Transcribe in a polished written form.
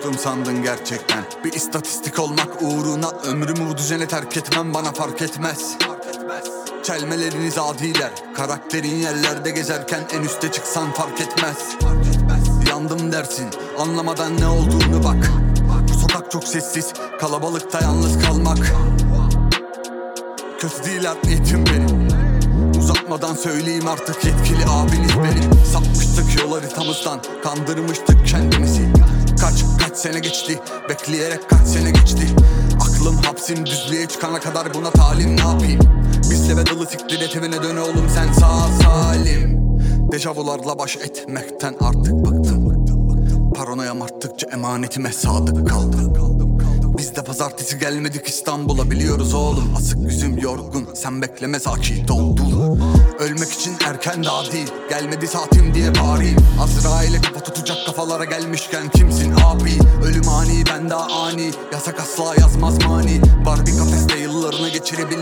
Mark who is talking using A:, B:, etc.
A: Korktum sandın gerçekten. Bir istatistik olmak uğruna ömrümü bu düzene terk etmem, bana fark etmez. Çelmeleriniz adiler, karakterin yerlerde gezerken en üste çıksan fark etmez. Yandım dersin, anlamadan ne olduğunu bak. Bu sokak çok sessiz, kalabalıkta yalnız kalmak. Kötü değil art niyetim benim. Uzatmadan söyleyeyim artık, yetkili abiniz benim. Sapmıştık yol haritamızdan, kandırmıştık kendimizi. Kaç sene geçti, bekleyerek kaç sene geçti. Aklım hapsim, düzlüğe çıkana kadar buna talim, ne yapayım? Bizle ve dalı siktir et evine, dön oğlum sen sağ salim. Dejavularla baş etmekten artık bıktım. Paranoyam arttıkça emanetime sadık kaldım. Biz de pazartesi gelmedik İstanbul'a, biliyoruz oğlum. Asık yüzüm yorgun, sen bekleme sakin doldu. Ölmek için erken daha değil, gelmedi saatim diye bağırayım. Azrail'e kafa tutacak kafalara gelmişken kimsin abi? Ölüm ani, ben daha ani, yasak asla yazmaz mani. Barbie kafeste yıllarını geçirip